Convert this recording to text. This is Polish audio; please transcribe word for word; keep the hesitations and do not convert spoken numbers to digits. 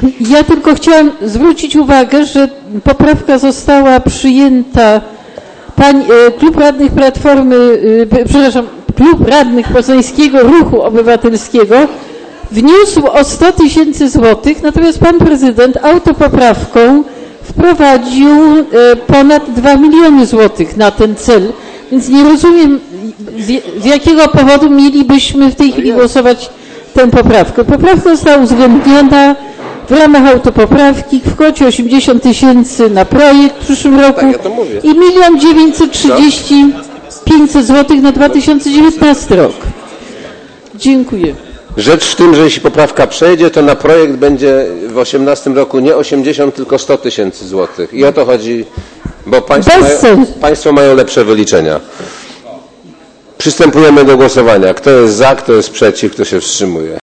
Ja tylko chciałam zwrócić uwagę, że poprawka została przyjęta. Pań, Klub Radnych Platformy, przepraszam, Klub Radnych Poznańskiego Ruchu Obywatelskiego wniósł o sto tysięcy złotych, natomiast pan prezydent autopoprawką wprowadził ponad dwa miliony złotych na ten cel, więc nie rozumiem, z jakiego powodu mielibyśmy w tej chwili głosować tę poprawkę. Poprawka została uwzględniona w ramach autopoprawki w kwocie osiemdziesiąt tysięcy na projekt w przyszłym roku tak, ja to mówię. I milion dziewięćset trzydzieści pięćset złotych na dwa tysiące dziewiętnasty rok. Dziękuję. Rzecz w tym, że jeśli poprawka przejdzie, to na projekt będzie w osiemnastym roku nie osiemdziesiąt, tylko sto tysięcy złotych. I o to chodzi, bo państwo mają, państwo mają lepsze wyliczenia. Przystępujemy do głosowania. Kto jest za, kto jest przeciw, kto się wstrzymuje.